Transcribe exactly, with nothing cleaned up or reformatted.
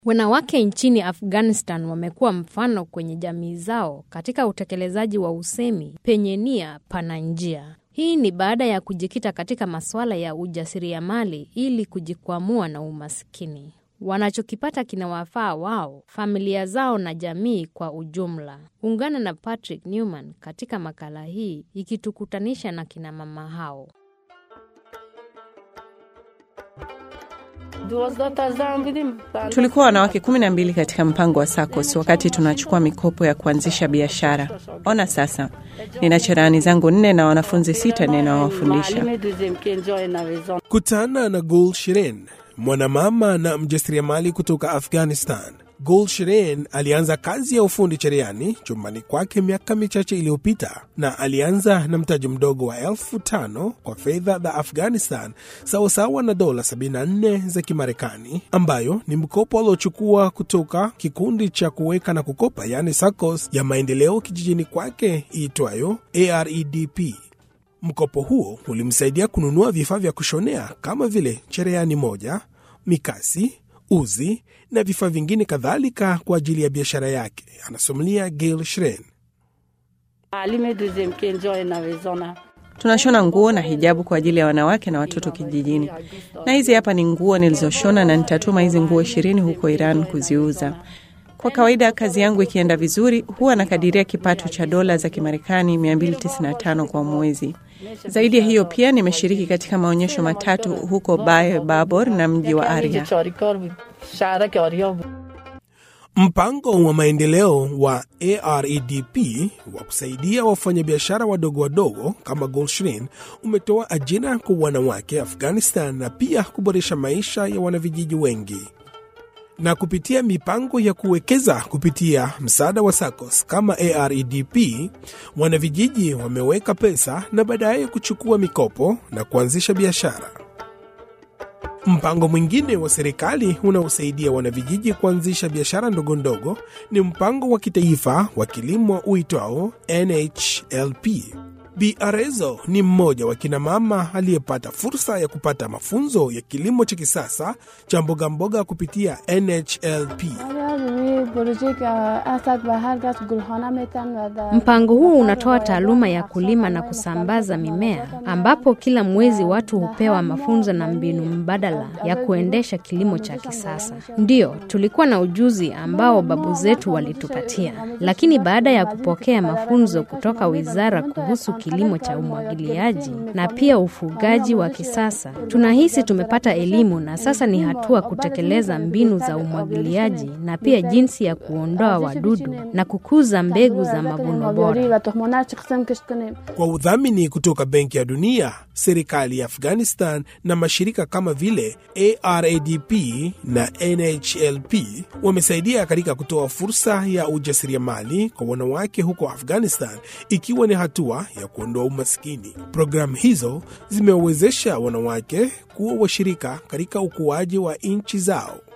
Wanawake nchini Afghanistan wamekuwa mfano kwenye jamii zao katika utekelezaji wa usemi penye nia pana njia. Hii ni baada ya kujikita katika masuala ya ujasiriamali ili kujikwamua na umaskini. Wanachokipata kinawafaa wao, familia zao na jamii kwa ujumla. Ungana na Patrick Newman katika makala hii ikitukutanisha na kina mama hao. Tulikuwa wanawake kumi na mbili katika mpango wa SACCOS wakati tunachukua mikopo ya kuanzisha biashara. Ona sasa, nina cherehani zangu nne na wanafunzi sita ninawafundisha. Kutana na Gul Shirin, mwanamama na mjasiriamali kutoka Afghanistan. Gul Shirin alianza kazi ya ufundi cherehani chumbani kwake miaka michache iliyopita, na alianza na mtaji mdogo wa elfu tano kwa fedha za Afghanistan, sawa sawa na dola sabini na nne za Kimarekani, ambayo ni mkopo aliochukua kutoka kikundi cha kuweka na kukopa, yani SACCOS ya maendeleo kijijini kwake iitwayo A R E D P. Mkopo huo ulimsaidia kununua vifaa vya kushonea kama vile cherehani moja, mikasi, uzi na vifaa vingine kadhalika kwa ajili ya biashara yake. Anasomlia Gul Shirin. Tunashona nguo na hijabu kwa ajili ya wanawake na watoto kijijini. Na hizi hapa ni nguo nilizoshona na nitatuma hizi nguo ishirini huko Iran kuziuza. Kwa kawaida kazi yangu ikienda vizuri, huwa nakadiria kipato cha dola za Kimarekani mia mbili tisini na tano kwa mwezi. Zaidi ya hiyo pia nimeshiriki katika maonyesho matatu huko Baye Babor na mji wa Arya. Mpango wa maendeleo wa A R E D P wa kusaidia wafanyabiashara wadogo wadogo kama Gul Shirin umetoa ajira kwa wanawake Afghanistan na pia kuboresha maisha ya wanavijiji wengi. Na kupitia mipango ya kuwekeza kupitia msaada wa SACCOS kama A R E D P, wanavijiji wameweka pesa na baadaye kuchukua mikopo na kuanzisha biashara. Mpango mwingine wa serikali unaosaidia wanavijiji kuanzisha biashara ndogo ndogo ni mpango wa kitaifa wa kilimo uitwao N H L P. Bi Arezo ni mmoja wa kina mama aliyepata fursa ya kupata mafunzo ya kilimo cha kisasa cha mboga mboga kupitia N H L P. Mpango huu unatoa taaluma ya kulima na kusambaza mimea, ambapo kila mwezi watu hupewa mafunzo na mbinu mbadala ya kuendesha kilimo cha kisasa. Ndio, tulikuwa na ujuzi ambao babu zetu walitupatia, lakini baada ya kupokea mafunzo kutoka wizara kuhusu kilimo cha umwagiliaji na pia ufugaji wa kisasa, tunahisi tumepata elimu na sasa ni hatua kutekeleza mbinu za umwagiliaji na pia jinsi ya kuondoa wadudu na kukuza mbegu za mavuno bora. Kwa udhamini kutoka Benki ya Dunia, serikali ya Afghanistan na mashirika kama vile A R E D P na N H L P wamesaidia katika kutoa fursa ya ujasiriamali kwa wanawake huko Afghanistan, ikiwa ni hatua ya kuondoa umaskini. Programu hizo zimewezesha wanawake kuwa washirika katika ukuaji wa nchi zao.